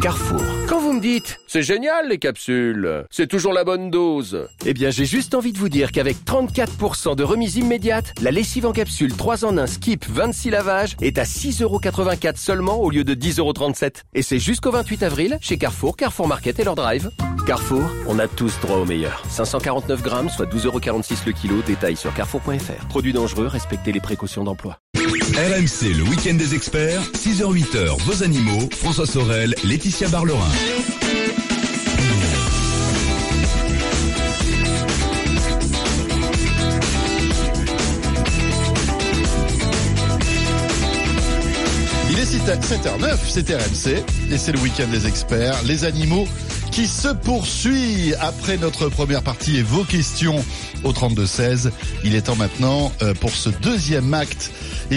Carrefour. Quand vous me dites « c'est génial les capsules, c'est toujours la bonne dose », Eh bien, j'ai juste envie de vous dire qu'avec 34% de remise immédiate, la lessive en capsule 3 en 1 Skip 26 lavages est à 6,84€ seulement au lieu de 10,37€. Et c'est jusqu'au 28 avril chez Carrefour, Carrefour Market et leur drive. Carrefour, on a tous droit au meilleur. 549 grammes, soit 12,46€ le kilo. Détail sur carrefour.fr. Produits dangereux, respectez les précautions d'emploi. RMC, le week-end des experts, 6h-8h, vos animaux, François Sorel, Laetitia Barlerin. Il est 7h09, c'est RMC, et c'est le week-end des experts, les animaux qui se poursuit après notre première partie et vos questions au 32-16. Il est temps maintenant pour ce deuxième acte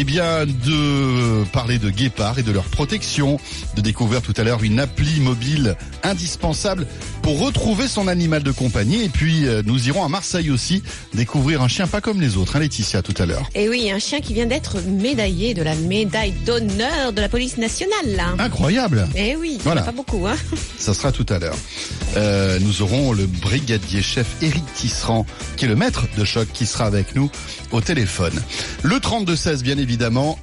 de parler de guépards et de leur protection, de découvrir tout à l'heure une appli mobile indispensable pour retrouver son animal de compagnie. Et puis nous irons à Marseille aussi découvrir un chien pas comme les autres, Laetitia, tout à l'heure. Et oui, un chien qui vient d'être médaillé de la médaille d'honneur de la police nationale, là. Incroyable. Eh oui, voilà. Il n'y en a pas beaucoup, hein. Ça sera tout à l'heure. Nous aurons le brigadier chef Éric Tisserand, qui est le maître de choc, qui sera avec nous au téléphone. Le 32-16, bien évidemment,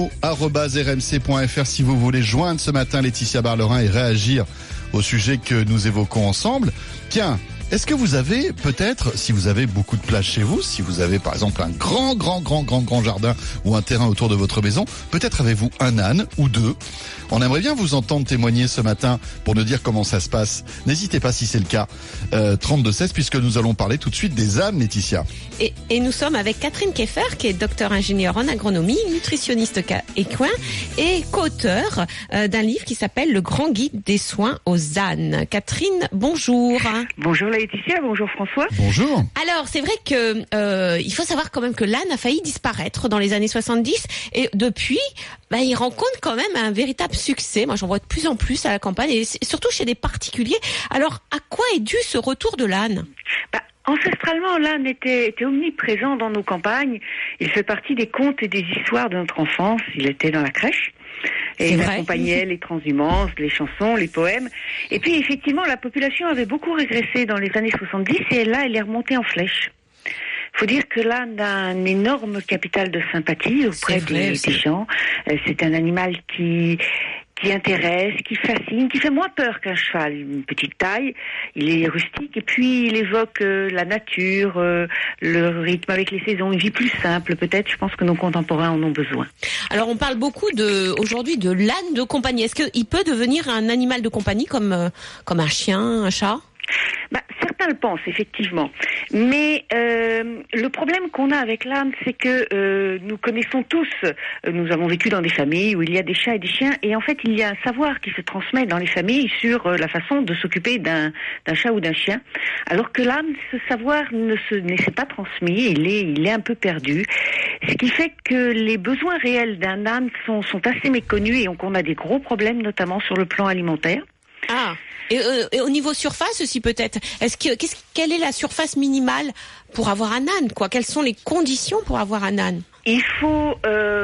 animaux@rmc.fr si vous voulez joindre ce matin Laetitia Barlerin et réagir au sujet que nous évoquons ensemble. Tiens, est-ce que vous avez peut-être, si vous avez beaucoup de place chez vous, si vous avez par exemple un grand jardin ou un terrain autour de votre maison, peut-être avez-vous un âne ou deux. On aimerait bien vous entendre témoigner ce matin pour nous dire comment ça se passe. N'hésitez pas si c'est le cas. 32-16, puisque nous allons parler tout de suite des ânes, Laetitia. Et nous sommes avec Catherine Keffer, qui est docteur ingénieur en agronomie, nutritionniste équin et co-auteur d'un livre qui s'appelle Le Grand Guide des soins aux ânes. Catherine, bonjour. Bonjour Laetitia, bonjour François. Bonjour. Alors, c'est vrai que il faut savoir quand même que l'âne a failli disparaître dans les années 70 et depuis, il rencontre quand même un véritable succès. Moi, j'en vois de plus en plus à la campagne et surtout chez des particuliers. Alors, à quoi est dû ce retour de l'âne ? Ancestralement, l'âne était omniprésent dans nos campagnes. Il fait partie des contes et des histoires de notre enfance. Il était dans la crèche. Et il accompagnait les transhumances, les chansons, les poèmes. Et puis, effectivement, la population avait beaucoup régressé dans les années 70 et là, elle est remontée en flèche. Faut dire que l'âne a un énorme capital de sympathie auprès des gens. C'est un animal qui intéresse, qui fascine, qui fait moins peur qu'un cheval. Une petite taille, il est rustique et puis il évoque la nature, le rythme avec les saisons, une vie plus simple peut-être. Je pense que nos contemporains en ont besoin. Alors on parle beaucoup aujourd'hui de l'âne de compagnie. Est-ce qu'il peut devenir un animal de compagnie comme un chien, un chat ? Certains le pensent, effectivement. Mais le problème qu'on a avec l'âne, c'est que nous connaissons tous, nous avons vécu dans des familles où il y a des chats et des chiens, et en fait, il y a un savoir qui se transmet dans les familles sur la façon de s'occuper d'un chat ou d'un chien, alors que l'âne, ce savoir ne s'est pas transmis, il est un peu perdu. Ce qui fait que les besoins réels d'un âne sont assez méconnus et qu'on a des gros problèmes, notamment sur le plan alimentaire. Ah. Et au niveau surface aussi peut-être. Quelle est la surface minimale pour avoir un âne, quoi ? Quelles sont les conditions pour avoir un âne ? Il faut,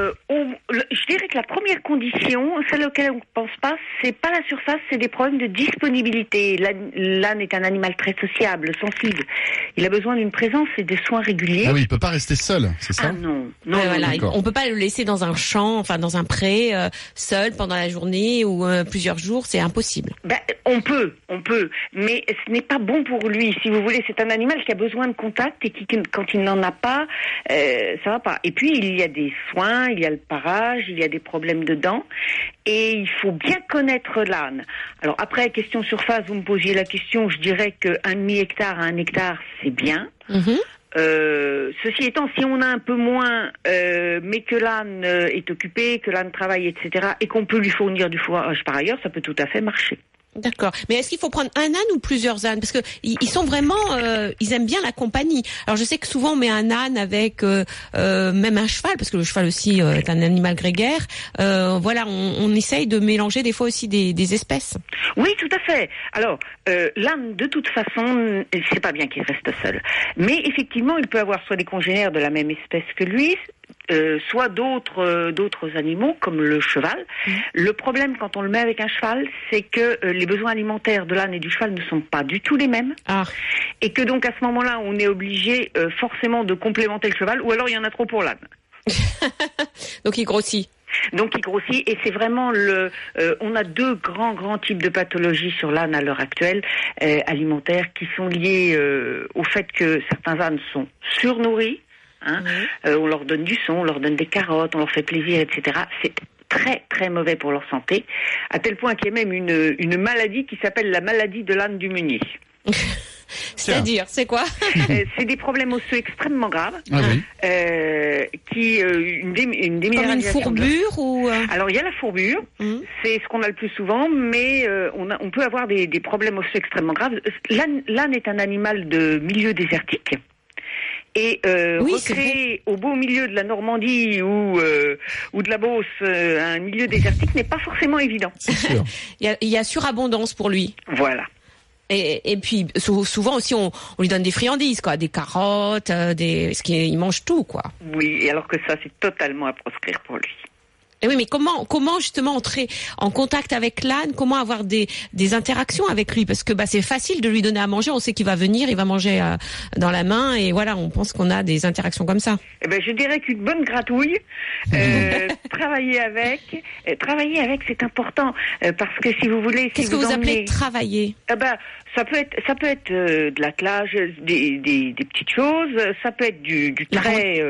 je dirais que la première condition, celle auquel on ne pense pas, c'est pas la surface, c'est des problèmes de disponibilité. L'âne est un animal très sociable, sensible. Il a besoin d'une présence et de soins réguliers. Ah oui, il peut pas rester seul, c'est ça ? Ah non. Voilà, on peut pas le laisser dans un champ, dans un pré, seul pendant la journée ou plusieurs jours, c'est impossible. On peut, mais ce n'est pas bon pour lui. Si vous voulez, c'est un animal qui a besoin de contact et qui, quand il n'en a pas, ça va pas. Et puis il y a des soins, il y a le parage, il y a des problèmes de dents, et il faut bien connaître l'âne. Alors après, question surface, vous me posiez la question, je dirais qu'un demi-hectare à 1 hectare, c'est bien. Ceci étant, si on a un peu moins, mais que l'âne est occupé, que l'âne travaille, etc., et qu'on peut lui fournir du fourrage par ailleurs, ça peut tout à fait marcher. D'accord. Mais est-ce qu'il faut prendre un âne ou plusieurs ânes ? Parce que ils sont vraiment, ils aiment bien la compagnie. Alors je sais que souvent on met un âne avec même un cheval, parce que le cheval aussi est un animal grégaire. On essaye de mélanger des fois aussi des espèces. Oui, tout à fait. Alors l'âne, de toute façon, c'est pas bien qu'il reste seul. Mais effectivement, il peut avoir soit des congénères de la même espèce que lui, soit d'autres animaux comme le cheval. Le problème quand on le met avec un cheval, c'est que les besoins alimentaires de l'âne et du cheval ne sont pas du tout les mêmes. Et que donc à ce moment-là, on est obligé forcément de complémenter le cheval, ou alors il y en a trop pour l'âne. Donc il grossit. Donc il grossit, et c'est vraiment on a deux grands types de pathologies sur l'âne à l'heure actuelle, alimentaires, qui sont liées au fait que certains ânes sont surnourris. On leur donne du son, on leur donne des carottes, on leur fait plaisir, etc. C'est très très mauvais pour leur santé, à tel point qu'il y a même une maladie qui s'appelle la maladie de l'âne du meunier. C'est-à-dire, c'est quoi? C'est des problèmes osseux extrêmement graves, qui une déminéralisation. Comme une fourbure ou Alors il y a la fourbure, c'est ce qu'on a le plus souvent, mais on peut avoir des problèmes osseux extrêmement graves. L'âne est un animal de milieu désertique. Et recréer au beau milieu de la Normandie ou de la Beauce un milieu désertique n'est pas forcément évident. C'est sûr. Il y a surabondance pour lui. Voilà. Et puis souvent aussi on lui donne des friandises, quoi, des carottes, parce qu'il mange tout, quoi. Oui, et alors que ça c'est totalement à proscrire pour lui. Et oui, mais comment justement entrer en contact avec l'âne, comment avoir des interactions avec lui, parce que c'est facile de lui donner à manger, on sait qu'il va venir, il va manger dans la main, et voilà, on pense qu'on a des interactions comme ça. Je dirais qu'une bonne gratouille, travailler avec c'est important, parce que si vous voulez, qu'est-ce que vous appelez travailler? Ça peut être de l'attelage, des petites choses, ça peut être du trait.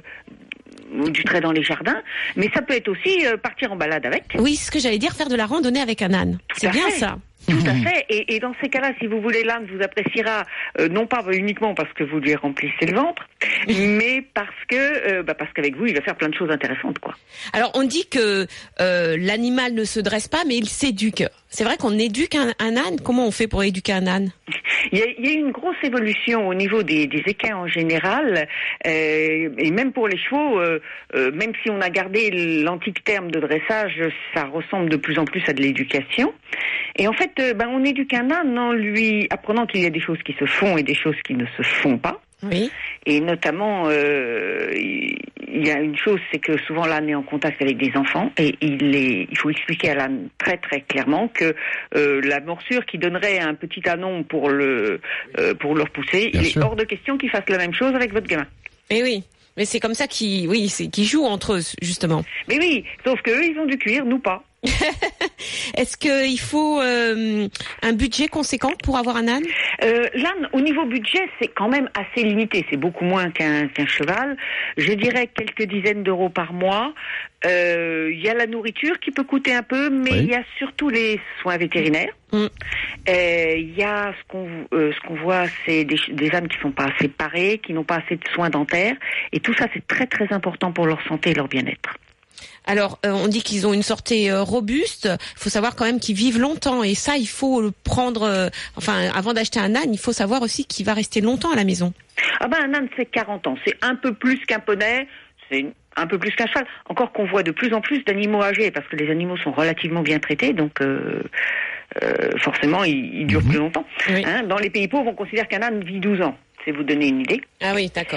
Du trait dans les jardins, mais ça peut être aussi partir en balade avec. Oui, ce que j'allais dire, faire de la randonnée avec un âne. C'est bien ça. Tout à fait. Et dans ces cas-là, si vous voulez, l'âne vous appréciera non pas uniquement parce que vous lui remplissez le ventre, mais parce qu'avec vous, il va faire plein de choses intéressantes, quoi. Alors, on dit que l'animal ne se dresse pas, mais il s'éduque. C'est vrai qu'on éduque un âne. Comment on fait pour éduquer un âne? Il y a eu une grosse évolution au niveau des équins en général, et même pour les chevaux, même si on a gardé l'antique terme de dressage, ça ressemble de plus en plus à de l'éducation. Et en fait, on éduque un âne en lui apprenant qu'il y a des choses qui se font et des choses qui ne se font pas. Oui. Et notamment, il y a une chose, c'est que souvent l'âne est en contact avec des enfants, et il faut expliquer à l'âne très très clairement que la morsure qui donnerait un petit ânon pour le repousser, il est hors de question qu'il fasse la même chose avec votre gamin. Eh oui. Mais c'est comme ça qu'ils jouent entre eux, justement. Mais oui, sauf qu'eux, ils ont du cuir, nous pas. Est-ce qu'il faut un budget conséquent pour avoir un âne? L'âne, au niveau budget, c'est quand même assez limité. C'est beaucoup moins qu'un cheval. Je dirais quelques dizaines d'euros par mois. Il y a la nourriture qui peut coûter un peu, mais il y a surtout les soins vétérinaires. Il y a ce qu'on voit, c'est des ânes qui sont pas assez parés, qui n'ont pas assez de soins dentaires. Et tout ça, c'est très très important pour leur santé et leur bien-être. Alors, on dit qu'ils ont une santé robuste. Il faut savoir quand même qu'ils vivent longtemps. Et ça, il faut le prendre... avant d'acheter un âne, il faut savoir aussi qu'il va rester longtemps à la maison. Un âne, c'est 40 ans. C'est un peu plus qu'un poney. C'est un peu plus qu'un cheval. Encore qu'on voit de plus en plus d'animaux âgés, parce que les animaux sont relativement bien traités. Donc... forcément, ils durent plus longtemps. Oui. Dans les pays pauvres, on considère qu'un âne vit 12 ans. C'est vous donner une idée. Ah oui, d'accord.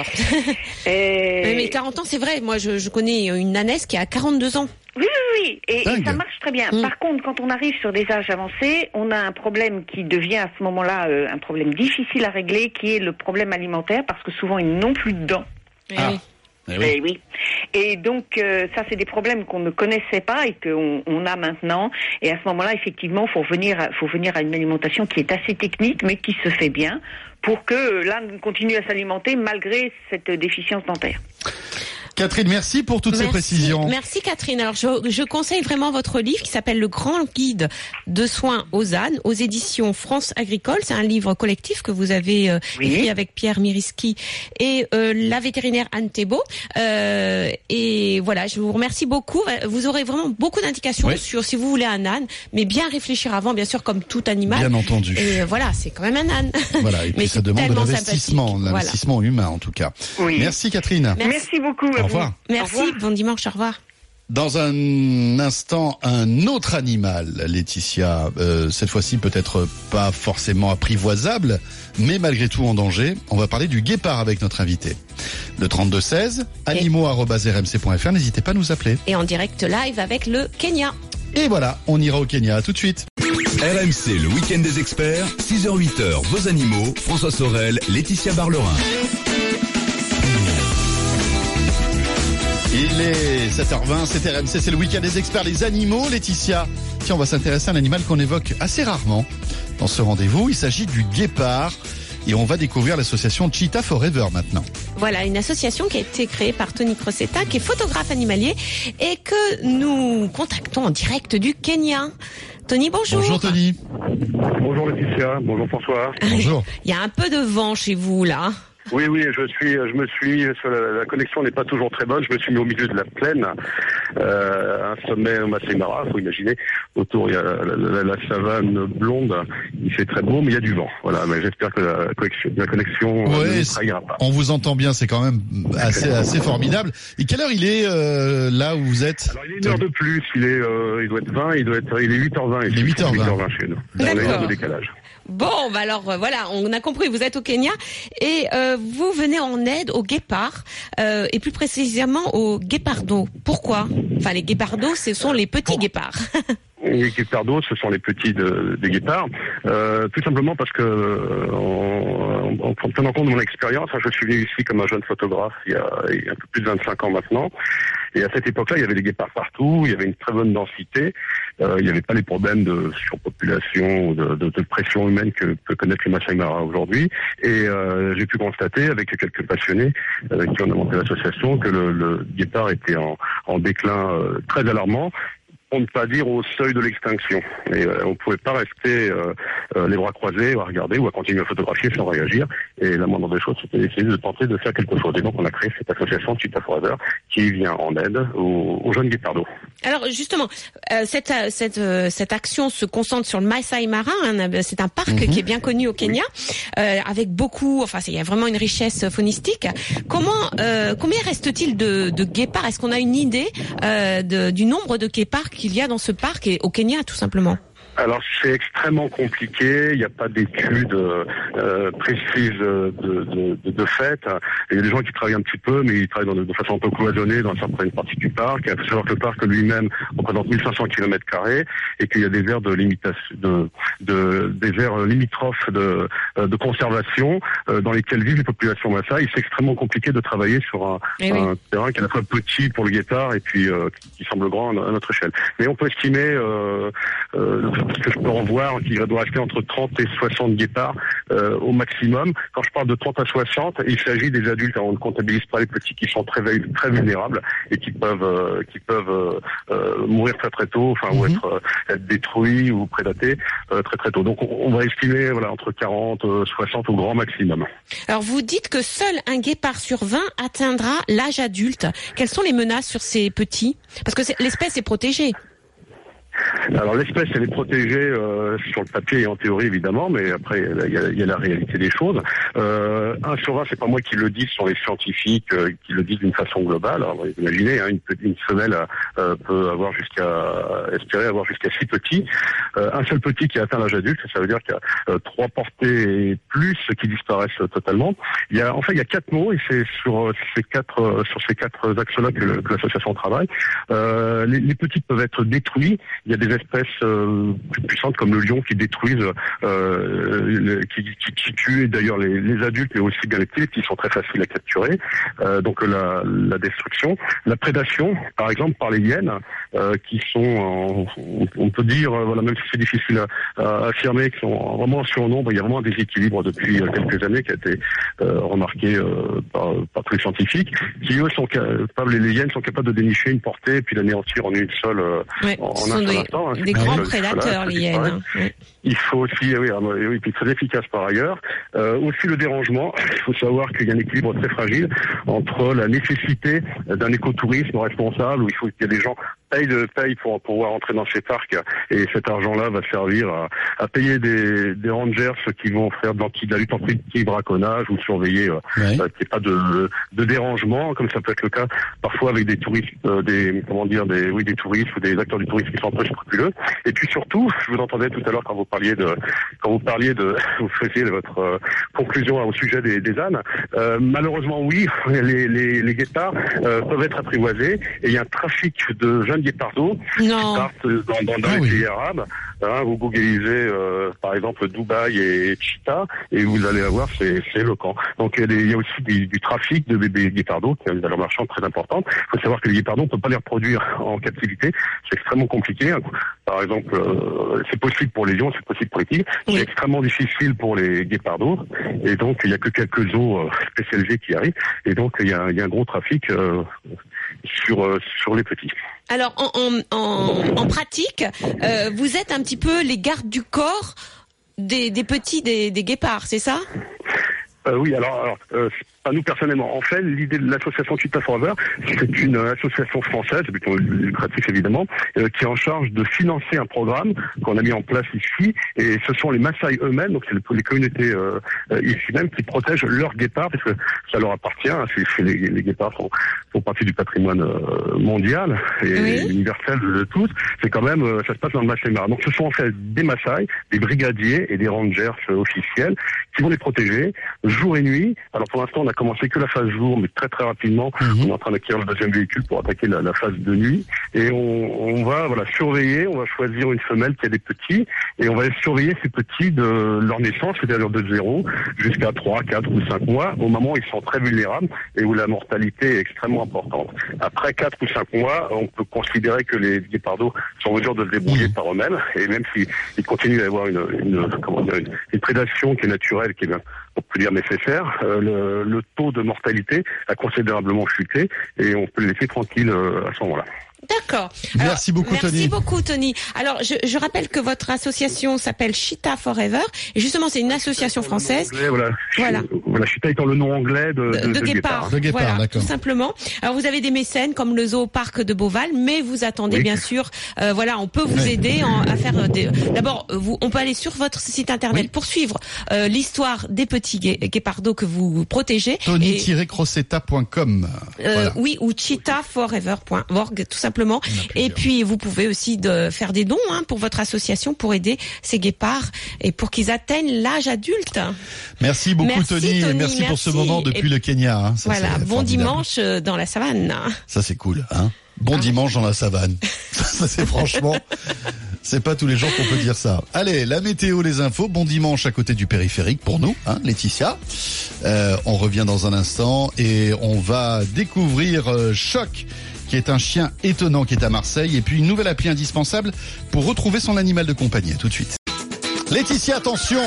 Mais 40 ans, c'est vrai. Moi, je connais une ânesse qui a 42 ans. Oui. Et ça marche très bien. Par contre, quand on arrive sur des âges avancés, on a un problème qui devient à ce moment-là un problème difficile à régler, qui est le problème alimentaire, parce que souvent, ils n'ont plus de dents. Oui. Et donc ça, c'est des problèmes qu'on ne connaissait pas et qu'on a maintenant. Et à ce moment-là, effectivement, faut revenir à une alimentation qui est assez technique, mais qui se fait bien, pour que l'âne continue à s'alimenter malgré cette déficience dentaire. Catherine, merci pour toutes ces précisions. Merci Catherine. Alors je conseille vraiment votre livre qui s'appelle Le Grand Guide de soins aux ânes aux éditions France Agricole. C'est un livre collectif que vous avez écrit avec Pierre Miriski et la vétérinaire Anne Thébault. Et voilà, je vous remercie beaucoup. Vous aurez vraiment beaucoup d'indications sur si vous voulez un âne, mais bien réfléchir avant, bien sûr, comme tout animal. Bien entendu. Et voilà, c'est quand même un âne. Voilà, et puis mais ça demande de l'investissement humain en tout cas. Oui. Merci Catherine. Merci beaucoup. Au revoir. Merci, bon dimanche, au revoir. Dans un instant, un autre animal, Laetitia, cette fois-ci peut-être pas forcément apprivoisable, mais malgré tout en danger. On va parler du guépard avec notre invité. Le 3216, animaux@rmc.fr, n'hésitez pas à nous appeler. Et en direct live avec le Kenya. Et voilà, on ira au Kenya, à tout de suite. RMC, le week-end des experts, 6h-8h, vos animaux, François Sorel, Laetitia Barlerin. Il est 7h20, c'est RMC, c'est le week-end des experts, les animaux, Laetitia. Tiens, on va s'intéresser à un animal qu'on évoque assez rarement dans ce rendez-vous. Il s'agit du guépard et on va découvrir l'association Cheetah Forever maintenant. Voilà, une association qui a été créée par Tony Crocetta, qui est photographe animalier et que nous contactons en direct du Kenya. Tony, bonjour. Bonjour Tony. Bonjour Laetitia, bonjour François. Bonjour. Il y a un peu de vent chez vous là. Oui, je me suis, la connexion n'est pas toujours très bonne, je me suis mis au milieu de la plaine, un sommet au Masai Mara, faut imaginer, autour il y a la savane blonde, il fait très beau, mais il y a du vent, voilà, mais j'espère que la connexion ne trahira pas. On vous entend bien, c'est quand même assez formidable. Et quelle heure il est là où vous êtes? Alors il est une heure de plus, il doit être 20, il est 8h20 Il est 8h20 chez nous. On a une heure de décalage. Bon, bah alors voilà, on a compris, vous êtes au Kenya et vous venez en aide aux guépards et plus précisément aux guépardos. Pourquoi? Enfin, les guépardos, ce sont les petits guépards. Les guépardos, ce sont les petits des guépards. Tout simplement parce que, en tenant compte de mon expérience, je suis venu ici comme un jeune photographe il y a un peu plus de 25 ans maintenant. Et à cette époque-là, il y avait des guépards partout, il y avait une très bonne densité, il n'y avait pas les problèmes de surpopulation ou de pression humaine que peut connaître le Masai Mara aujourd'hui. Et j'ai pu constater avec quelques passionnés qui ont monté l'association que le guépard était en déclin très alarmant. On ne peut pas dire au seuil de l'extinction. Et on ne pouvait pas rester les bras croisés ou à regarder ou à continuer à photographier sans réagir. Et la moindre des choses, c'était d'essayer de tenter de faire quelque chose. Et donc on a créé cette association Cheetah Forever qui vient en aide aux jeunes guépardos. Alors justement, cette action se concentre sur le Masai Mara. C'est un parc qui est bien connu au Kenya, avec beaucoup. Enfin, il y a vraiment une richesse faunistique. Combien reste-t-il de guépards? Est-ce qu'on a une idée du nombre de guépards qu'il y a dans ce parc et au Kenya, tout simplement? Alors c'est extrêmement compliqué, il n'y a pas d'études précises de fait. Il y a des gens qui travaillent un petit peu, mais ils travaillent de façon un peu cloisonnée dans certaines parties du parc. Il faut savoir que le parc lui-même représente 1500 km² et qu'il y a des aires de limitation, des aires limitrophes de conservation dans lesquelles vivent les populations Maasai. C'est extrêmement compliqué de travailler sur un terrain qui est à la fois petit pour le guépard et puis qui semble grand à notre échelle. Mais on peut estimer que je peux en voir, qu'il doit rester entre 30 et 60 guépards au maximum. Quand je parle de 30 à 60, il s'agit des adultes. On ne comptabilise pas les petits qui sont très vulnérables et qui peuvent mourir très tôt, enfin ou être détruits ou prédatés très tôt. Donc on va estimer entre 40, 60 au grand maximum. Alors vous dites que seul un guépard sur 20 atteindra l'âge adulte. Quelles sont les menaces sur ces petits? Parce que l'espèce est protégée. Alors l'espèce elle est protégée sur le papier et en théorie évidemment, mais après il y a la réalité des choses. 1 sur 20, c'est pas moi qui le dis, ce sont les scientifiques qui le disent d'une façon globale. Alors vous imaginez, une femelle peut espérer avoir jusqu'à 6 petits. Un seul petit qui a atteint l'âge adulte, ça veut dire qu'il y a 3 portées et plus qui disparaissent totalement. Il y a 4 mots et c'est sur ces quatre axes-là que l'association travaille. Les petits peuvent être détruits. Il y a des espèces plus puissantes comme le lion qui détruisent, qui tuent d'ailleurs les adultes, mais aussi bien les petits qui sont très faciles à capturer. Donc la destruction, la prédation, par exemple par les hyènes, qui sont, on peut dire, même si c'est difficile à affirmer, qui sont vraiment en surnombre. Il y a vraiment un déséquilibre depuis quelques années qui a été remarqué par tous les scientifiques, qui eux sont capables, les hyènes sont capables de dénicher une portée et puis l'anéantir en une seule, en un seul instant. Des grands prédateurs, les hyènes. Il faut aussi, puis très efficace par ailleurs. Aussi le dérangement. Il faut savoir qu'il y a un équilibre très fragile entre la nécessité d'un écotourisme responsable, où il y a des gens paye pour pouvoir entrer dans ces parcs, et cet argent-là va servir à payer des rangers qui vont faire de la lutte anti-braconnage ou surveiller qu'il n'y ait pas de dérangement, comme ça peut être le cas parfois avec des touristes, des touristes ou des acteurs du tourisme qui sont un peu scrupuleux. Et puis surtout, je vous entendais tout à l'heure quand vous faisiez votre conclusion au sujet des ânes. Malheureusement, oui, les guépards peuvent être apprivoisés, et il y a un trafic de jeunes guépardos qui partent dans les pays arabes. Vous googlisez par exemple Dubaï et Cheetah, et vous allez avoir, c'est éloquent. Donc il y a aussi du trafic de bébés guépardos qui a une valeur marchande très importante. Il faut savoir que les guépardos, on ne peut pas les reproduire en captivité, c'est extrêmement compliqué. Par exemple, c'est possible pour les lions, c'est possible pour les tigres, c'est extrêmement difficile pour les guépardos, et donc il n'y a que quelques zoos spécialisés qui arrivent, et donc il y a un gros trafic sur les petits. Alors en pratique, vous êtes un petit peu les gardes du corps des petits des guépards, c'est ça? Oui, alors pas nous personnellement. En fait, l'idée de l'association Cheetah Forever, c'est une association française, plutôt lucrative évidemment, qui est en charge de financer un programme qu'on a mis en place ici, et ce sont les Maasai eux-mêmes, donc c'est les communautés ici même qui protègent leurs guépards, parce que ça leur appartient. Les guépards font partie du patrimoine mondial et universel de tous. C'est quand même, ça se passe dans le Masai Mara. Donc ce sont en fait des Maasai, des brigadiers et des rangers officiels qui vont les protéger jour et nuit. Alors pour l'instant, on a commencé que la phase jour, mais très très rapidement, on est en train d'acquérir le deuxième véhicule pour attaquer la phase de nuit. Et on va surveiller, on va choisir une femelle qui a des petits, et on va surveiller ces petits de leur naissance, c'est-à-dire de 0 jusqu'à 3, 4 ou 5 mois, au moment où ils sont très vulnérables et où la mortalité est extrêmement importante. Après 4 ou 5 mois, on peut considérer que les guépardos sont en mesure de se débrouiller par eux-mêmes, et même s'ils continuent à avoir une prédation qui est naturelle, qui est, on peut dire, nécessaire, le taux de mortalité a considérablement chuté, et on peut les laisser tranquilles à ce moment-là. D'accord. Merci beaucoup, Tony. Merci beaucoup, Tony. Alors, je rappelle que votre association s'appelle Cheetah Forever, et justement, c'est une association française. Voilà, Cheetah étant le nom anglais de guépard. De guépard, voilà, d'accord. Tout simplement. Alors, vous avez des mécènes comme le Zoo-Parc de Beauval, mais vous attendez bien sûr. On peut vous aider à faire D'abord, on peut aller sur votre site internet pour suivre l'histoire des petits guépardos que vous protégez. Tony-crosseta.com. Oui, ou cheetahforever.org, tout simplement. Et puis vous pouvez aussi faire des dons pour votre association pour aider ces guépards et pour qu'ils atteignent l'âge adulte. Merci beaucoup, Tony, et merci pour ce moment depuis le Kenya. Ça, voilà, bon dimanche dans la savane. Ça c'est cool, hein. Bon dimanche dans la savane. Ça c'est franchement, c'est pas tous les jours qu'on peut dire ça. Allez, la météo, les infos. Bon dimanche à côté du périphérique pour nous, Laetitia. On revient dans un instant et on va découvrir Choc, qui est un chien étonnant qui est à Marseille, et puis une nouvelle appli indispensable pour retrouver son animal de compagnie. À tout de suite. Laetitia, attention,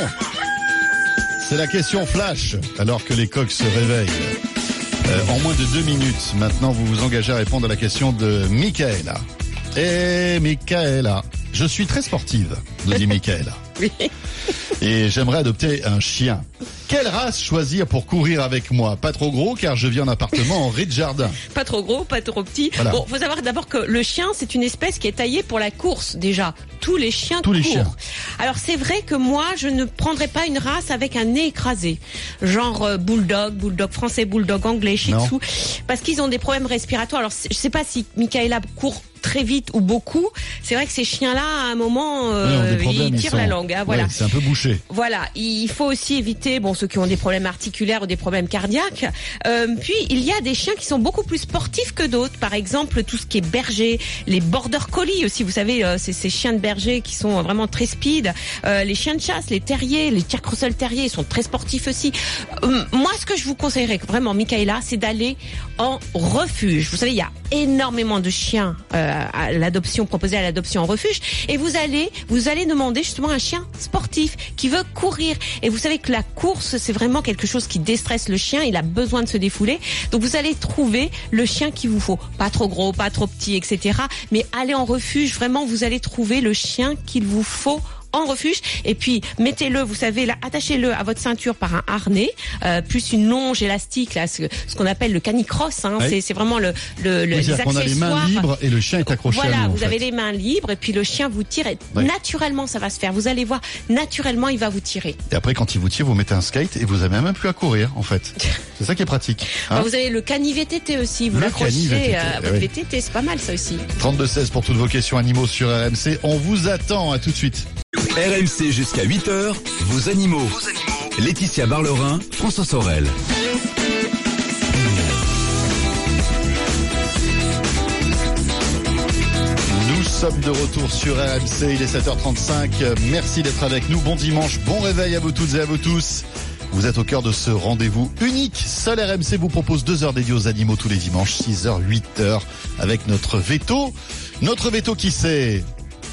c'est la question flash, alors que les coqs se réveillent. En moins de 2 minutes, maintenant, vous vous engagez à répondre à la question de Michaela. Michaela, je suis très sportive, nous dit Michaela. Oui. Et j'aimerais adopter un chien. Quelle race choisir pour courir avec moi? Pas trop gros, car je vis en appartement en rez de jardin. Pas trop gros, pas trop petit. Voilà. Bon, faut savoir d'abord que le chien, c'est une espèce qui est taillée pour la course, déjà. Tous les chiens courent. Alors, c'est vrai que moi, je ne prendrais pas une race avec un nez écrasé. Genre bulldog français, bulldog anglais, shih tzu. Parce qu'ils ont des problèmes respiratoires. Alors, je sais pas si Michaela court très vite ou beaucoup. C'est vrai que ces chiens-là, à un moment, ils tirent la langue. Voilà. C'est un peu bouché. Voilà. Il faut aussi éviter, ceux qui ont des problèmes articulaires ou des problèmes cardiaques. Puis, il y a des chiens qui sont beaucoup plus sportifs que d'autres. Par exemple, tout ce qui est berger, les border collies aussi. Vous savez, c'est ces chiens de berger qui sont vraiment très speed. Les chiens de chasse, les terriers, les Jack Russell terriers, ils sont très sportifs aussi. Moi, ce que je vous conseillerais vraiment, Michaela, c'est d'aller en refuge. Vous savez, il y a énormément de chiens proposés à l'adoption en refuge, et vous allez demander justement un chien sportif qui veut courir. Et vous savez que la course, c'est vraiment quelque chose qui déstresse le chien. Il a besoin de se défouler. Donc vous allez trouver le chien qu'il vous faut. Pas trop gros, pas trop petit, etc. Mais allez en refuge. Vraiment, vous allez trouver le chien qu'il vous faut en refuge. Et puis mettez-le, vous savez, là, attachez-le à votre ceinture par un harnais, plus une longe élastique, là, ce qu'on appelle le canicross. Hein, oui. C'est vraiment les accessoires. On a les mains libres et le chien est accroché. Voilà, à nous, vous avez les mains libres et puis le chien vous tire et naturellement ça va se faire. Vous allez voir, naturellement il va vous tirer. Et après, quand il vous tire, vous mettez un skate et vous avez même plus à courir, en fait. C'est ça qui est pratique. Hein, vous avez le cani VTT aussi, vous l'accrochez à votre VTT, c'est pas mal ça aussi. 32-16 pour toutes vos questions animaux sur RMC. On vous attend, à tout de suite. RMC jusqu'à 8h, vos animaux. Laetitia Barlerin, François Sorel. Nous sommes de retour sur RMC, il est 7h35. Merci d'être avec nous. Bon dimanche, bon réveil à vous toutes et à vous tous. Vous êtes au cœur de ce rendez-vous unique. Seul RMC vous propose 2 heures dédiées aux animaux tous les dimanches, 6h, 8h, avec notre veto. Notre veto qui c'est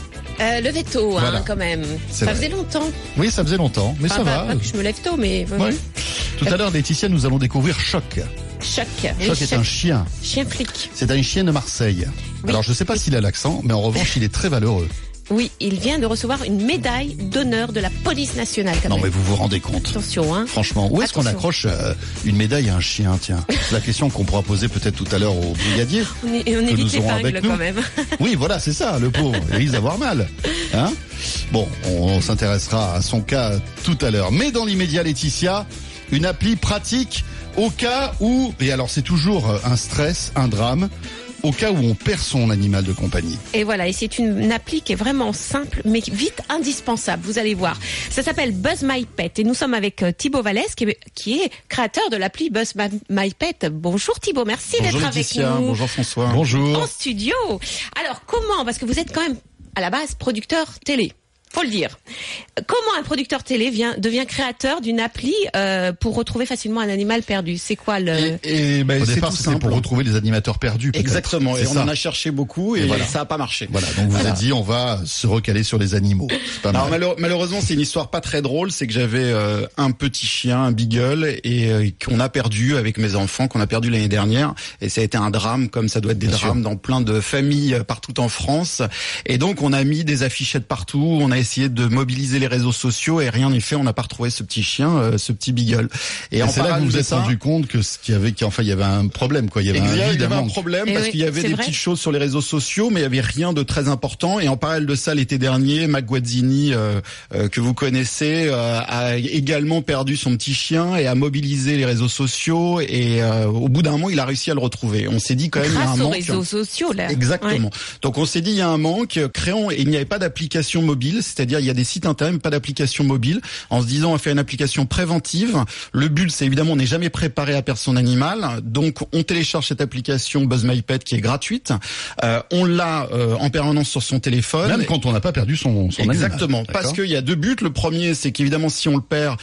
le veto, voilà. Quand même. C'est Ça vrai. faisait longtemps. Oui, ça faisait longtemps, mais ça va. Pas que je me lève tôt, mais... Oui. Tout à l'heure, Laetitia, nous allons découvrir Choc. Choc. Choc est un chien. Chien flic. C'est un chien de Marseille. Oui. Alors, je ne sais pas s'il a l'accent, mais en revanche, il est très valeureux. Oui, il vient de recevoir une médaille d'honneur de la police nationale. Quand Non, même. mais vous vous rendez compte. Attention, hein. Franchement, où est-ce qu'on Attention. accroche une médaille à un chien, tiens? C'est la question qu'on pourra poser peut-être tout à l'heure au brigadier. On que évite nous aurons l'épingle avec nous. quand même. Oui, voilà, c'est ça, le pauvre. Il risque d'avoir mal. Hein? Bon, on s'intéressera à son cas tout à l'heure. Mais dans l'immédiat, Laetitia, une appli pratique au cas où, et alors c'est toujours un stress, un drame, au cas où on perd son animal de compagnie. Et voilà, et c'est une appli qui est vraiment simple, mais vite indispensable. Vous allez voir. Ça s'appelle Buzz My Pet. Et nous sommes avec Thibaut Vallès, qui est créateur de l'appli Buzz My Pet. Bonjour Thibaut, merci d'être avec nous. Bonjour François. Bonjour. En studio. Alors comment, parce que vous êtes quand même à la base producteur télé. Faut le dire. Comment un producteur télé devient créateur d'une appli pour retrouver facilement un animal perdu? C'est quoi le... Ben, Au c'est départ, tout c'était simple. pour retrouver les animateurs perdus. peut-être. Exactement. C'est Et on ça. en a cherché beaucoup et voilà. ça a pas marché. Voilà, donc vous avez dit, on va se recaler sur les animaux. C'est pas Alors mal. malheureusement, c'est une histoire pas très drôle. C'est que j'avais un petit chien, un beagle, et qu'on a perdu avec mes enfants, qu'on a perdu l'année dernière. Et ça a été un drame, comme ça doit être des Bien drames sûr. dans plein de familles partout en France. Et donc on a mis des affichettes partout. On a essayé de mobiliser les réseaux sociaux et rien n'est fait. On n'a pas retrouvé ce petit chien, ce petit beagle. Et en c'est là que parallèle vous vous de êtes ça, rendu compte que il y avait un problème, quoi. Il y avait il y un vide, avait un un manque. problème Eh parce oui, qu'il y avait c'est des vrai. petites choses sur les réseaux sociaux, mais il y avait rien de très important. Et en parallèle de ça, l'été dernier, Mac Guazzini, que vous connaissez, a également perdu son petit chien et a mobilisé les réseaux sociaux. Et au bout d'un moment, il a réussi à le retrouver. On s'est dit quand même, il y a un Grâce aux manque. réseaux sociaux, là. Exactement. Ouais. Donc on s'est dit il y a un manque, créons, et il n'y avait pas d'application mobile, c'est-à-dire il y a des sites internet, mais pas d'application mobile, en se disant on va faire une application préventive. Le but c'est évidemment on n'est jamais préparé à perdre son animal, donc on télécharge cette application Buzz My Pet qui est gratuite, on l'a en permanence sur son téléphone. Même quand on n'a pas perdu son Exactement, animal. parce D'accord. qu'il y a 2 buts. Le premier, c'est qu'évidemment, si on le perd,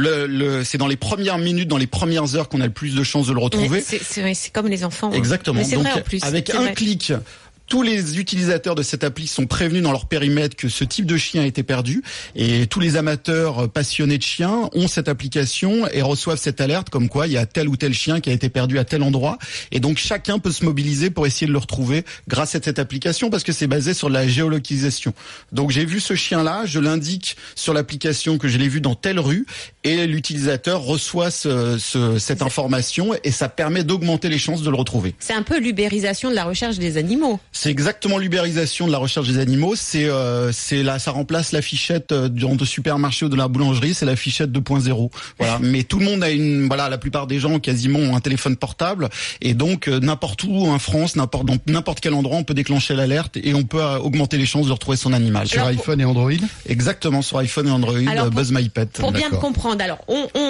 c'est dans les premières minutes, dans les premières heures qu'on a le plus de chances de le retrouver. C'est comme les enfants. Exactement. Mais c'est Donc, vrai en plus. avec c'est un vrai. clic, tous les utilisateurs de cette appli sont prévenus dans leur périmètre que ce type de chien a été perdu, et tous les amateurs passionnés de chiens ont cette application et reçoivent cette alerte comme quoi il y a tel ou tel chien qui a été perdu à tel endroit, et donc chacun peut se mobiliser pour essayer de le retrouver grâce à cette application parce que c'est basé sur la géolocalisation. Donc j'ai vu ce chien-là, je l'indique sur l'application que je l'ai vu dans telle rue, et l'utilisateur reçoit cette information et ça permet d'augmenter les chances de le retrouver. C'est un peu l'ubérisation de la recherche des animaux. C'est exactement l'ubérisation de la recherche des animaux. C'est là, ça remplace l'affichette de supermarché ou de la boulangerie. C'est l'affichette 2.0. Voilà. Mais tout le monde a la plupart des gens quasiment ont un téléphone portable, et donc n'importe où en France, dans n'importe quel endroit, on peut déclencher l'alerte et on peut augmenter les chances de retrouver son animal. Sur iPhone et Android. Exactement, sur iPhone et Android. Alors, Buzz My Pet. Pour bien me D'accord. comprendre, alors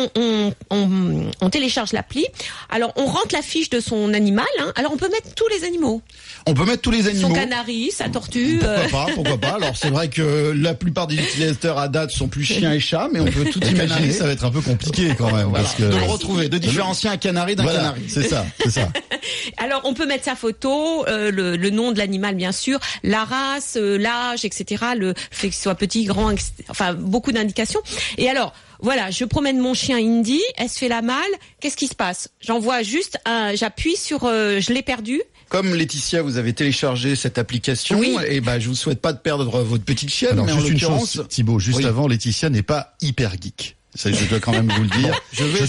on télécharge l'appli. Alors on rentre la fiche de son animal. Hein. Alors on peut mettre tous les animaux. On peut mettre tous les animaux. Son canari, sa tortue. Pourquoi pas. Alors c'est vrai que la plupart des utilisateurs à date sont plus chiens et chats, mais on peut tout Les imaginer. canaris, ça va être un peu compliqué quand même. Voilà. Parce que... De le retrouver, de différencier un canari d'un Voilà, canari. c'est ça. Alors on peut mettre sa photo, le nom de l'animal bien sûr, la race, l'âge, etc. Le fait qu'il soit petit, grand, etc. Enfin beaucoup d'indications. Et alors voilà, je promène mon chien Indy, elle se fait la malle. Qu'est-ce qui se passe? J'envoie juste j'appuie sur je l'ai perdu. comme Laetitia, vous avez téléchargé cette application, et je vous souhaite pas de perdre votre petite chienne. Alors, mais juste en une l'occurrence, chose, Thibaut, juste avant, Laetitia n'est pas hyper geek. Ça, je dois quand même vous le dire. Je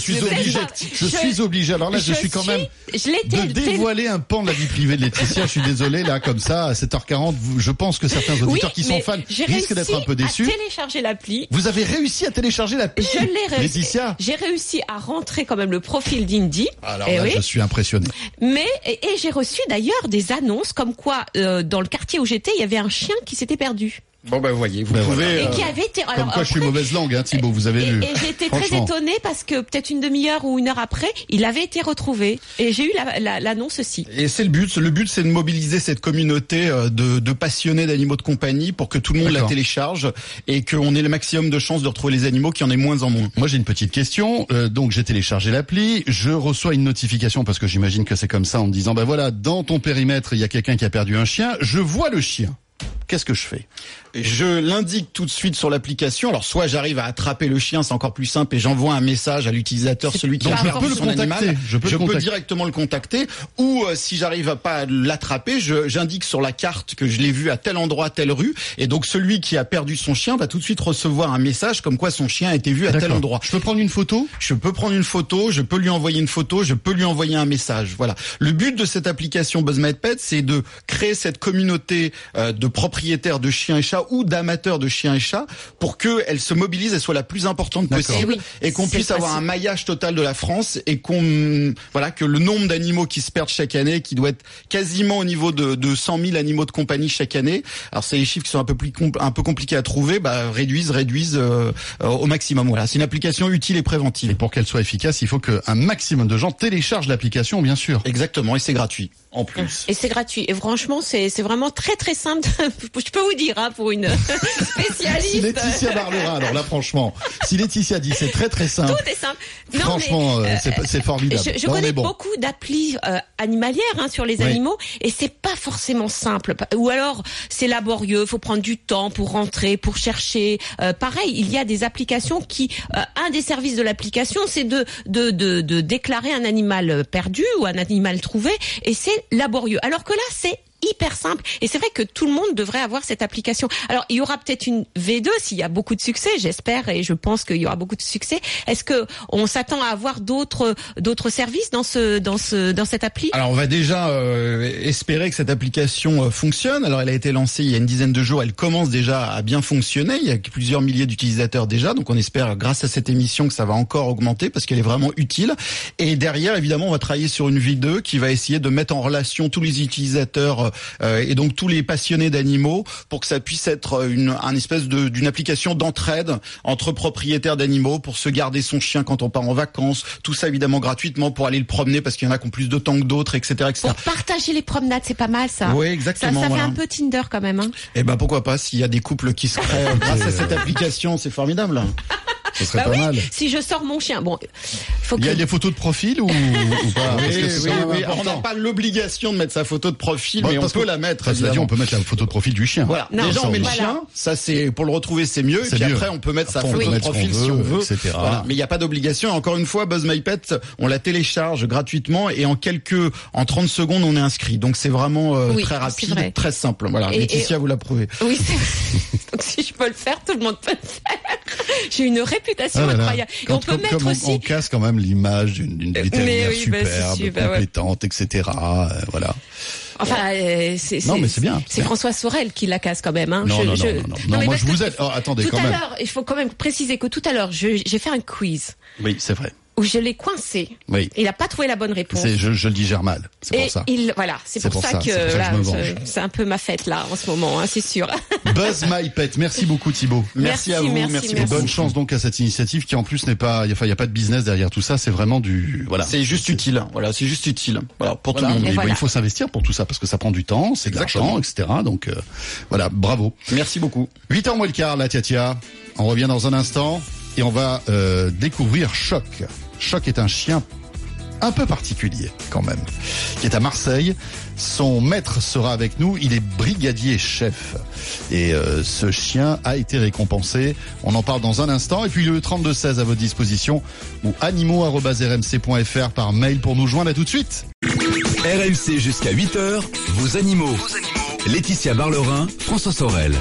suis obligé. Alors là, je suis quand même de dévoiler un pan de la vie privée de Laetitia. Je suis désolé, là, comme ça, à 7h40, je pense que certains auditeurs qui sont fans risquent d'être un peu déçus. J'ai téléchargé l'appli. Vous avez réussi à télécharger l'appli? Je l'ai réussi. Laetitia. J'ai réussi à rentrer quand même le profil d'Indy. Alors là, je suis impressionné. Mais, et j'ai reçu d'ailleurs des annonces comme quoi, dans le quartier où j'étais, il y avait un chien qui s'était perdu. Bon voyez, vous pouvez. Et qui avait été. Comme quoi, je suis mauvaise langue, hein, Thibaut. Vous avez vu. Et j'étais très étonnée parce que peut-être une demi-heure ou une heure après, il avait été retrouvé. Et j'ai eu l'annonce aussi. Et c'est le but. Le but, c'est de mobiliser cette communauté de passionnés d'animaux de compagnie pour que tout le monde la télécharge et qu'on ait le maximum de chances de retrouver les animaux, qu'il y en ait moins en moins. Moi, j'ai une petite question. Donc, j'ai téléchargé l'appli. Je reçois une notification parce que j'imagine que c'est comme ça en me disant, voilà, dans ton périmètre, il y a quelqu'un qui a perdu un chien. Je vois le chien. Qu'est-ce que je fais? Je l'indique tout de suite sur l'application. Alors soit j'arrive à attraper le chien, c'est encore plus simple, et j'envoie un message à l'utilisateur, celui qui a perdu son animal. Je peux directement le contacter. Ou si j'arrive pas à l'attraper, j'indique sur la carte que je l'ai vu à tel endroit, telle rue, et donc celui qui a perdu son chien va tout de suite recevoir un message comme quoi son chien a été vu à tel endroit. Je peux prendre une photo? Je peux prendre une photo, je peux lui envoyer une photo, je peux lui envoyer un message. Voilà. Le but de cette application Buzz My Pet, c'est de créer cette communauté de propriétaires de chiens et chats ou d'amateurs de chiens et chats pour qu'elle se mobilise et soit la plus importante possible et qu'on puisse avoir un maillage total de la France et que le nombre d'animaux qui se perdent chaque année, qui doit être quasiment au niveau de 100 000 animaux de compagnie chaque année. Alors c'est les chiffres qui sont un peu compliqués à trouver, réduisent au maximum. Voilà, c'est une application utile et préventive. Et pour qu'elle soit efficace, il faut qu'un maximum de gens téléchargent l'application, bien sûr. Exactement, et c'est gratuit. En plus. Et c'est gratuit. Et franchement, c'est vraiment très très simple. Je peux vous dire, pour une spécialiste. Si Laetitia parlera, alors là, franchement, si Laetitia dit c'est très très simple. Tout est simple. Franchement, c'est formidable. Je connais beaucoup d'applis animalières sur les animaux, et c'est pas forcément simple. Ou alors, c'est laborieux. Faut prendre du temps pour rentrer, pour chercher. Pareil, il y a des applications qui, un des services de l'application, c'est de déclarer un animal perdu ou un animal trouvé, et c'est laborieux. Alors que là, c'est hyper simple. Et c'est vrai que tout le monde devrait avoir cette application. Alors, il y aura peut-être une V2 s'il y a beaucoup de succès, j'espère, et je pense qu'il y aura beaucoup de succès. Est-ce que on s'attend à avoir d'autres services dans cette appli? Alors, on va déjà espérer que cette application fonctionne. Alors, elle a été lancée il y a une dizaine de jours. Elle commence déjà à bien fonctionner. Il y a plusieurs milliers d'utilisateurs déjà. Donc, on espère, grâce à cette émission, que ça va encore augmenter parce qu'elle est vraiment utile. Et derrière, évidemment, on va travailler sur une V2 qui va essayer de mettre en relation tous les utilisateurs et donc tous les passionnés d'animaux pour que ça puisse être une espèce d'une application d'entraide entre propriétaires d'animaux pour se garder son chien quand on part en vacances, tout ça évidemment gratuitement pour aller le promener parce qu'il y en a qui ont plus de temps que d'autres, etc., etc. Pour partager les promenades, c'est pas mal ça. Oui, exactement. Ça fait un peu Tinder quand même. Eh ben pourquoi pas, s'il y a des couples qui se créent grâce à cette application, c'est formidable. Ce serait pas mal. Si je sors mon chien, il y a des photos de profil ou pas? Oui. On n'a pas l'obligation de mettre sa photo de profil, mais on peut la mettre. Cela dit, on peut mettre la photo de profil du chien. Voilà. Déjà, on met le chien. Ça, c'est pour le retrouver, c'est mieux. Et puis après, on peut mettre sa photo de profil si on veut, etc. Voilà. Mais il n'y a pas d'obligation. Encore une fois, Buzz My Pet, on la télécharge gratuitement et en 30 secondes, on est inscrit. Donc c'est vraiment très rapide, très simple. Voilà. Laetitia, vous l'approuvez. Oui, c'est vrai. Donc si je peux le faire, tout le monde peut le faire. J'ai une réputation incroyable. On peut mettre aussi. On casse quand même l'image d'une vétérinaire superbe, compétente, etc. Voilà. Enfin, non, mais c'est bien. C'est François Sorel qui la casse quand même. Non, moi je vous aide. Attendez, quand même. Tout à l'heure, il faut quand même préciser que tout à l'heure, j'ai fait un quiz. Oui, c'est vrai. Où je l'ai coincé. Oui. Il n'a pas trouvé la bonne réponse. Je le digère mal. C'est pour ça. C'est pour ça que c'est un peu ma fête là en ce moment, c'est sûr. Buzz My Pet. Merci beaucoup Thibaut. Merci à vous. Merci. Bonne chance donc à cette initiative qui en plus n'est pas, il y a pas de business derrière tout ça. C'est vraiment C'est juste utile. Voilà, c'est juste utile. Voilà, pour tout le monde. Il faut s'investir pour tout ça parce que ça prend du temps, c'est de l'argent, etc. Donc voilà, bravo. Merci beaucoup. 8h moins le quart, la Tia. On revient dans un instant et on va découvrir Choc. Choc est un chien un peu particulier quand même, qui est à Marseille. Son maître sera avec nous, il est brigadier chef. Et ce chien a été récompensé. On en parle dans un instant. Et puis le 3216 à votre disposition ou animaux@rmc.fr par mail pour nous joindre. À tout de suite. RMC jusqu'à 8h, vos animaux. Laetitia Barlerin, François Sorel.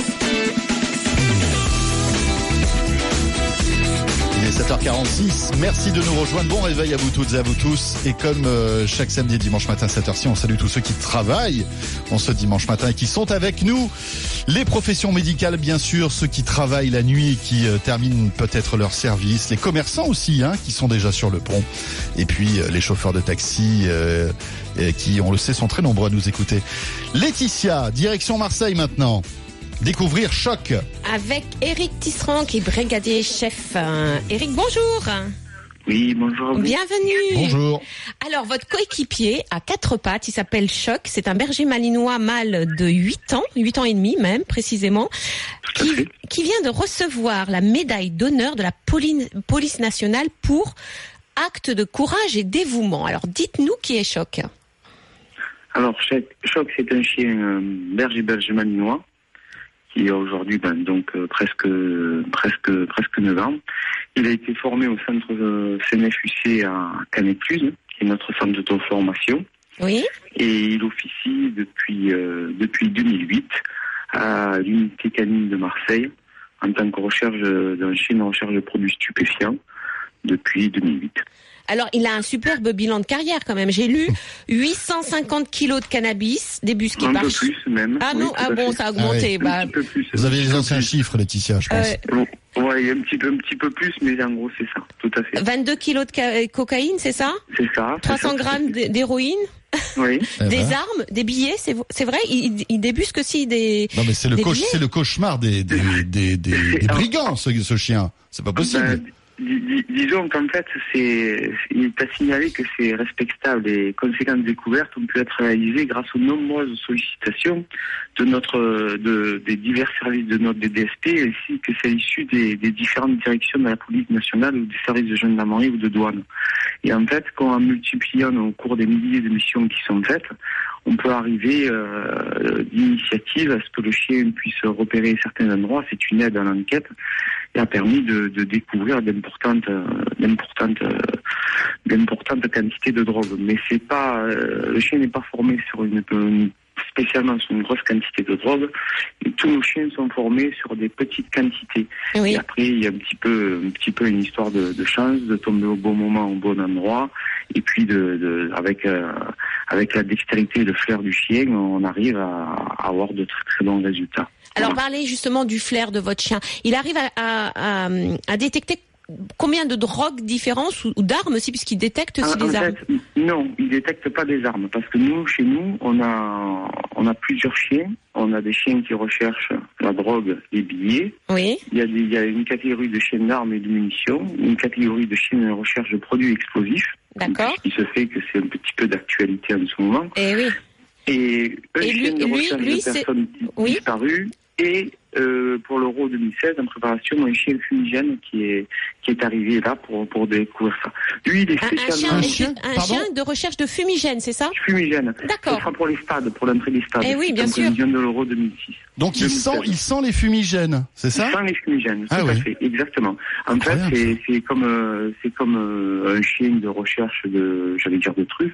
Il est 7h46, merci de nous rejoindre, bon réveil à vous toutes et à vous tous, et comme chaque samedi et dimanche matin à 7h ci, on salue tous ceux qui travaillent en ce dimanche matin et qui sont avec nous, les professions médicales bien sûr, ceux qui travaillent la nuit et qui terminent peut-être leur service, les commerçants aussi qui sont déjà sur le pont, et puis les chauffeurs de taxi qui, on le sait, sont très nombreux à nous écouter. Laetitia, direction Marseille maintenant. Découvrir Choc. Avec Éric Tisserand qui est brigadier chef. Éric, bonjour. Oui, bonjour. Bienvenue. Bonjour. Alors, votre coéquipier à 4 pattes, il s'appelle Choc. C'est un berger malinois mâle de 8 ans et demi même, précisément, qui vient de recevoir la médaille d'honneur de la police nationale pour acte de courage et dévouement. Alors, dites-nous qui est Choc. Alors, Choc, c'est un chien berger malinois qui a aujourd'hui presque 9 ans. Il a été formé au centre CNFUC à Canet-Cluse, qui est notre centre d'auto-formation. Oui. Et il officie depuis 2008 à l'unité canine de Marseille en tant que d'un chien de recherche de produits stupéfiants depuis 2008. Alors, il a un superbe bilan de carrière quand même. J'ai lu 850 kilos de cannabis, des busquets par... Un peu plus même. Ah non, ça a augmenté. Un petit peu plus. Vous avez les anciens chiffres, Laetitia, je pense. Ouais, il y a un petit peu plus, mais en gros, c'est ça, tout à fait. 22 kilos de cocaïne, c'est ça? C'est ça. 300 grammes d'héroïne? Oui. Des armes, des billets, c'est vrai? Il débusque aussi des... Non, mais c'est le cauchemar des brigands, ce chien. C'est pas possible. Disons qu'en fait, il est à signaler que ces respectables et conséquentes découvertes ont pu être réalisées grâce aux nombreuses sollicitations des divers services de notre DDSP, ainsi que c'est issu des différentes directions de la police nationale ou des services de gendarmerie ou de douane. Et en fait, en multipliant au cours des milliers de missions qui sont faites, on peut arriver d'initiative à ce que le chien puisse repérer certains endroits. C'est une aide à l'enquête et a permis de découvrir d'importantes quantités de drogue. Mais c'est pas le chien n'est pas formé spécialement sur une grosse quantité de drogue. Et tous nos chiens sont formés sur des petites quantités. Oui. Et après, il y a un petit peu une histoire de chance, de tomber au bon moment, au bon endroit. Et puis avec la dextérité et le flair du chien, on arrive à avoir de très très bons résultats. Alors, parlez justement du flair de votre chien. Il arrive à détecter combien de drogues différentes ou d'armes aussi, puisqu'il détecte aussi des armes? Non, il détecte pas des armes, parce que chez nous, on a plusieurs chiens. On a des chiens qui recherchent la drogue, les billets. Oui. Il y a une catégorie de chiens d'armes et de munitions, une catégorie de chiens de recherche de produits explosifs. D'accord. Il se fait que c'est un petit peu d'actualité en ce moment. Et oui. Et chien de recherche de personnes disparues. Et pour l'Euro 2016, en préparation, un chien fumigène qui est arrivé là pour découvrir ça. Lui, il est spécialement... Un chien de recherche de fumigène, c'est ça? Fumigène. D'accord. Ce sera pour les stades, pour l'entrée des stades. Eh oui, bien sûr. Prévision de l'Euro 2006. Donc il sent les fumigènes, c'est ça? Il sent les fumigènes, tout à fait, exactement. En fait, c'est comme un chien de recherche de truffes,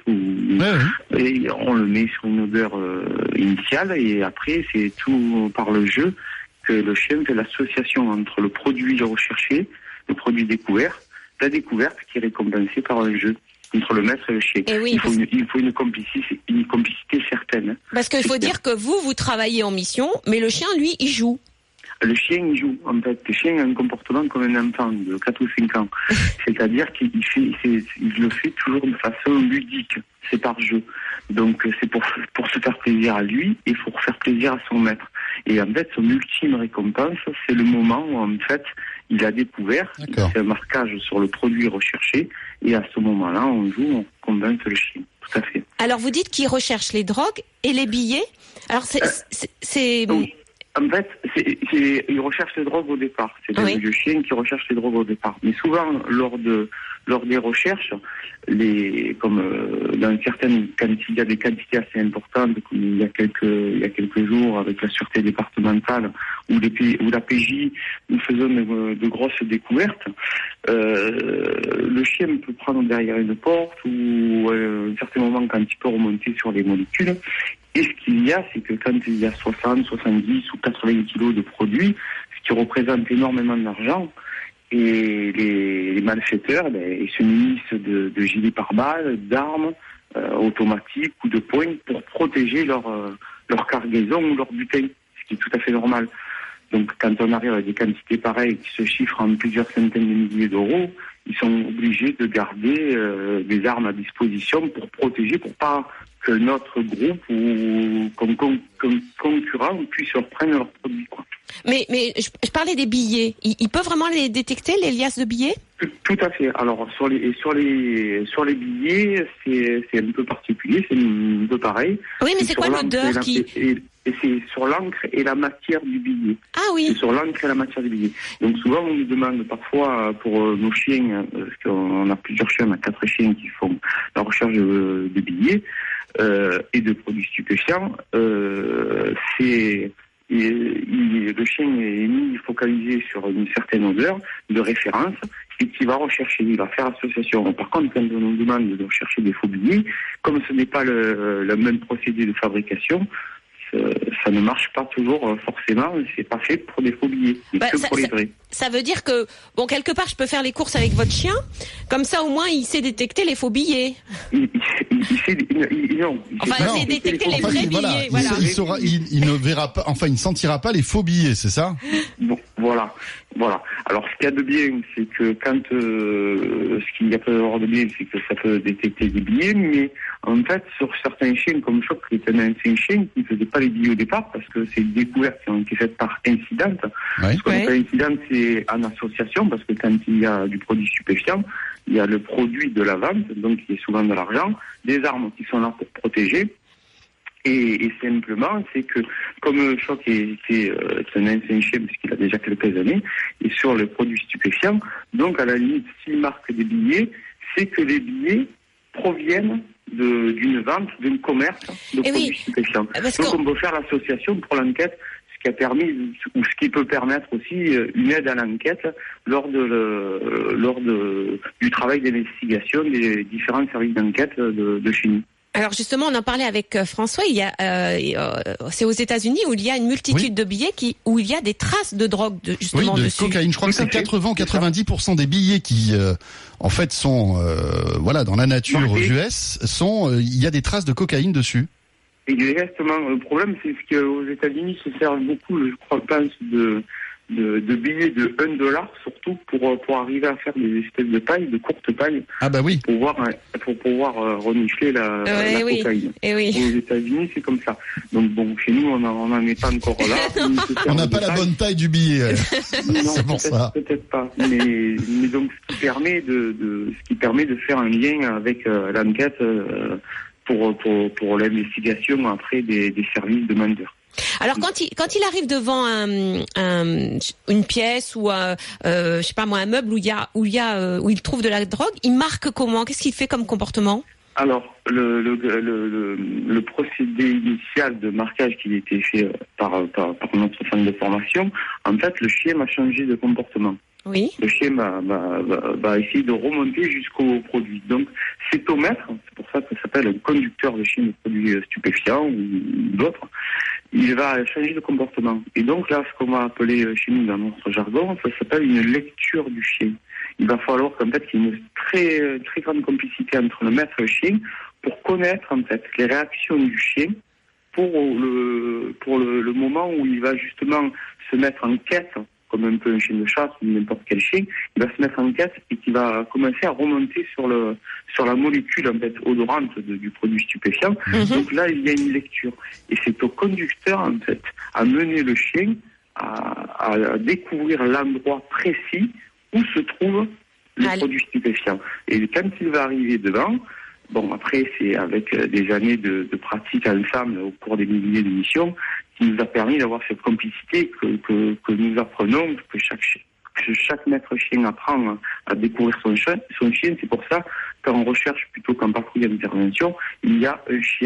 et on le met sur une odeur initiale, et après c'est tout par le jeu que le chien fait l'association entre le produit recherché, le produit découvert, la découverte qui est récompensée par un jeu entre le maître et le chien. Et oui, il faut une complicité certaine. Parce qu'il faut dire que vous travaillez en mission, mais le chien, lui, il joue. Le chien, il joue. En fait, le chien a un comportement comme un enfant de 4 ou 5 ans. C'est-à-dire qu'il le fait toujours de façon ludique. C'est par jeu. Donc, c'est pour se faire plaisir à lui et pour faire plaisir à son maître. Et en fait, son ultime récompense, c'est le moment où, en fait, il a découvert, il fait un marquage sur le produit recherché, et à ce moment-là, on joue, on convainc le chien. Tout à fait. Alors, vous dites qu'il recherche les drogues et les billets. Alors, c'est... Donc, en fait, il recherche les drogues au départ. C'est le chien qui recherche les drogues au départ. Mais souvent, lors des recherches, comme dans certaines quantités, il y a des quantités assez importantes, comme il y a quelques jours avec la sûreté départementale, où la PJ nous faisons de grosses découvertes, le chien peut prendre derrière une porte ou à un certain moment quand il peut remonter sur les molécules. Et ce qu'il y a, c'est que quand il y a 60, 70 ou 80 kilos de produits, ce qui représente énormément d'argent, et les malfaiteurs, ils se munissent de gilets pare-balles, d'armes automatiques ou de poings pour protéger leur cargaison ou leur butin, ce qui est tout à fait normal. Donc quand on arrive à des quantités pareilles qui se chiffrent en plusieurs centaines de milliers d'euros, ils sont obligés de garder des armes à disposition pour protéger, pour pas que notre groupe ou concurrent puisse reprendre leurs produits, quoi. Mais je parlais des billets. Il peut vraiment les détecter, les liasses de billets? Tout à fait. Alors sur les billets, c'est un peu particulier, c'est un peu pareil. Oui, mais c'est quoi l'odeur qui... Et c'est sur l'encre et la matière du billet. Ah oui. C'est sur l'encre et la matière du billet. Donc souvent on nous demande parfois pour nos chiens, parce qu'on a plusieurs chiens, on a 4 chiens qui font la recherche de billets et de produits stupéfiants. Le chien est mis focalisé sur une certaine odeur de référence et qui va rechercher, il va faire association. Par contre, quand on nous demande de rechercher des faux billets, comme ce n'est pas le même procédé de fabrication, ça ne marche pas toujours forcément, c'est pas fait pour des faux billets, que pour les vrais. Ça veut dire que, bon, quelque part, je peux faire les courses avec votre chien, comme ça au moins il sait détecter les faux billets. Il sait détecter les vrais billets. Voilà. Il ne verra pas, enfin il ne sentira pas les faux billets, c'est ça? Bon, voilà. Alors ce qu'il y a de bien, c'est que quand ce qu'il y a de bien, c'est que ça peut détecter des billets, mais en fait sur certains chiens comme Choc, qui est un ancien chien qui ne faisait pas les billets au départ parce que c'est des découvertes qui ont été faites par incident. Ce qu'on appelle incident, c'est en association, parce que quand il y a du produit stupéfiant, il y a le produit de la vente, donc qui est souvent de l'argent, des armes qui sont là pour protéger. Et simplement, c'est que comme Choc est un ancien chien, parce qu'il a déjà quelques années, et sur le produit stupéfiant, donc à la limite, s'il marque des billets, c'est que les billets proviennent d'une vente, d'un commerce de produits stupéfiants. Donc on peut faire l'association pour l'enquête, ce qui a permis, ou ce qui peut permettre aussi une aide à l'enquête lors du travail d'investigation des différents services d'enquête de chez nous. Alors justement, on en parlait avec François. Il y a, c'est aux États-Unis où il y a une multitude de billets où il y a des traces de drogue justement dessus. Cocaïne. Je crois que c'est 80-90% des billets qui, en fait, sont dans la nature aux US. Il y a des traces de cocaïne dessus. Exactement. Le problème, c'est qu'aux États-Unis se servent beaucoup, je pense, de billets de $1 surtout pour arriver à faire des espèces de pailles, de courtes pailles. Ah bah oui. Pour pouvoir renifler la cocaïne. Aux États-Unis, c'est comme ça. Donc bon, chez nous, on n'en est pas encore là. On n'a pas la bonne taille du billet. Non, c'est pour ça. Peut-être pas. Mais donc ce qui permet de faire un lien avec l'enquête pour l'investigation après des services demandeurs. Alors quand il arrive devant une pièce ou je sais pas moi, un meuble où il trouve de la drogue, il marque comment? Qu'est-ce qu'il fait comme comportement? Alors le procédé initial de marquage qui a été fait par notre centre de formation, en fait le chien a changé de comportement. Oui. Le chien va essayer de remonter jusqu'au produit. Donc, c'est au maître, c'est pour ça que ça s'appelle un conducteur de chien de produits stupéfiants ou d'autres. Il va changer de comportement. Et donc là, ce qu'on va appeler chez nous dans notre jargon, ça s'appelle une lecture du chien. Il va falloir qu'en fait qu'il y ait une très, très grande complicité entre le maître et le chien pour connaître en fait les réactions du chien pour le moment où il va justement se mettre en quête, comme un peu un chien de chasse ou n'importe quel chien, il va se mettre en quête et qui va commencer à remonter sur la molécule en fait odorante du produit stupéfiant. Donc là, il y a une lecture. Et c'est au conducteur en fait à mener le chien à découvrir l'endroit précis où se trouve le produit stupéfiant. Et quand il va arriver devant, bon après c'est avec des années de pratique ensemble au cours des milliers de missions qui nous a permis d'avoir cette complicité que nous apprenons, que chaque maître chien apprend à découvrir son chien. C'est pour ça qu'en recherche plutôt qu'en patrouille d'intervention, il y a un chien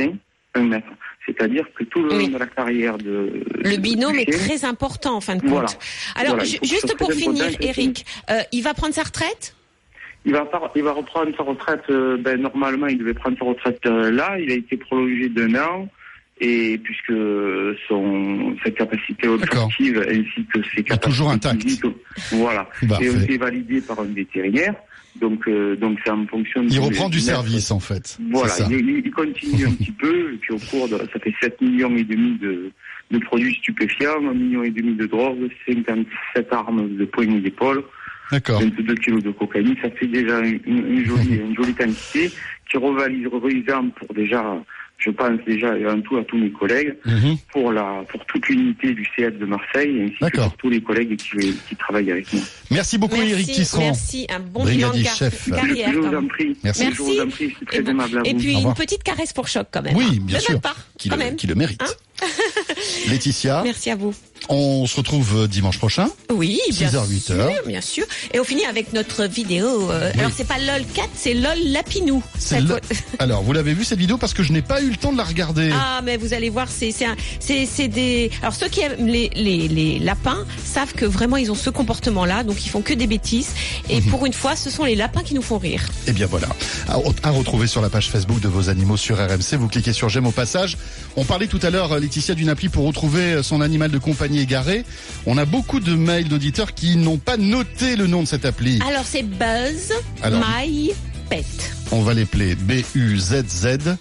1 mètre. C'est-à-dire que tout le long de la carrière de... Le binôme est très important en fin de compte. Voilà. Alors, Voilà, juste pour finir, Eric, il va prendre sa retraite ? Il va reprendre sa retraite, normalement il devait prendre sa retraite là, il a été prolongé d'1 an, et puisque sa capacité olfactive ainsi que ses capacités toujours intact. physiques, voilà, et ont été validées par un vétérinaire. Donc c'est en fonction de... Il reprend du service, en fait. Voilà, il continue un petit peu, et puis au cours ça fait 7,5 millions de produits stupéfiants, 1,5 million de drogue, 57 armes de poing et d'épaule, 22 kilos de cocaïne. Ça fait déjà une jolie quantité qui revalorisant pour déjà... Je pense déjà avant tout à tous mes collègues, pour toute l'unité du CF de Marseille, ainsi que pour tous les collègues qui travaillent avec moi. Merci beaucoup Eric Tisserand. Merci, un bon bilan de carrière. Je vous en prie. Merci. Je vous en prie, c'est très aimable à vous. Et puis une petite caresse pour Choc quand même. Oui, bien sûr. Qui le mérite. Laetitia. Merci à vous. On se retrouve dimanche prochain. Oui, bien 6h, 8h. Bien sûr. Et on finit avec notre vidéo. Alors, c'est pas LOL 4, c'est LOL Lapinou. Alors, vous l'avez vu cette vidéo parce que je n'ai pas eu le temps de la regarder. Ah, mais vous allez voir, c'est des... Alors, ceux qui aiment les lapins savent que vraiment, ils ont ce comportement-là. Donc, ils font que des bêtises. Et pour une fois, ce sont les lapins qui nous font rire. Et bien voilà. À retrouver sur la page Facebook de vos animaux sur RMC. Vous cliquez sur j'aime au passage. On parlait tout à l'heure, Laetitia, d'une appli pour retrouver son animal de compagnie égaré. On a beaucoup de mails d'auditeurs qui n'ont pas noté le nom de cette appli. Alors c'est Buzz My Pet. On va l'appeler BUZZMYPET.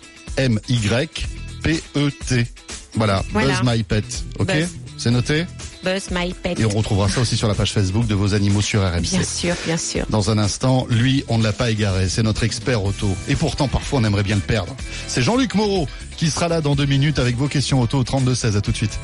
Voilà, Buzz My Pet. Ok, c'est noté. Buzz My Pet. Et on retrouvera ça aussi sur la page Facebook de vos animaux sur RMC. Bien sûr, bien sûr. Dans un instant, lui, on ne l'a pas égaré. C'est notre expert auto. Et pourtant, parfois, on aimerait bien le perdre. C'est Jean-Luc Moreau qui sera là dans 2 minutes avec vos questions auto au 32-16. À tout de suite.